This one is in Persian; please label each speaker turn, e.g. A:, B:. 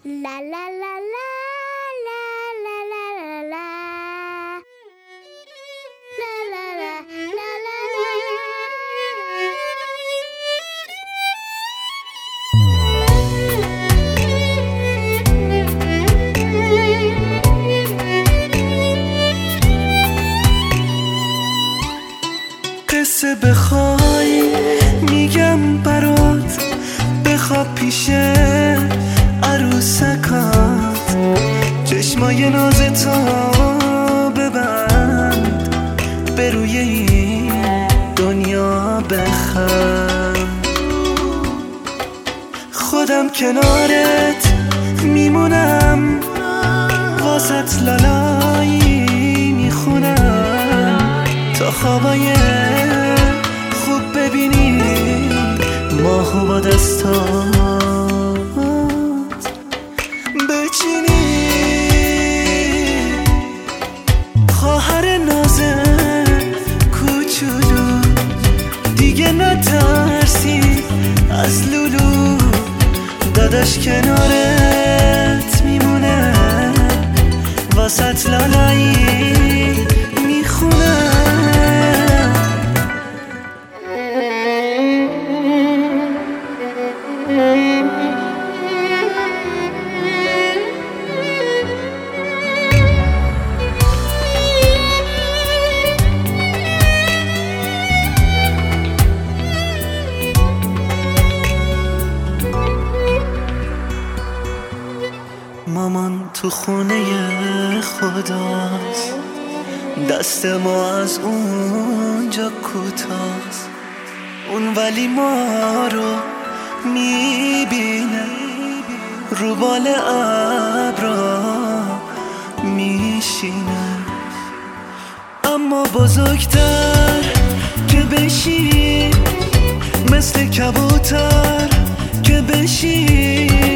A: La la la la la la la la la la la la la la.
B: قصه بخوای میگم برات، بخواب پیش عروسکات، چشمای نازتو ببند، به روی این دنیا بخند. خودم کنارت میمونم، واسط لالایی میخونم، تا خوابای خوب ببینی ماهو با دستات بچینی. خواهر نازه کوچولو، دیگه نترسی از لولو، داداش کنارت میمونه، واسط لالایی میخونه. مامان تو خونه خداست، دست ما از اونجا کوتاست، اون ولی ما رو میبینه، رو بال ابرا میشینه. اما بزرگتر که بشی، مثل کبوتر که بشی،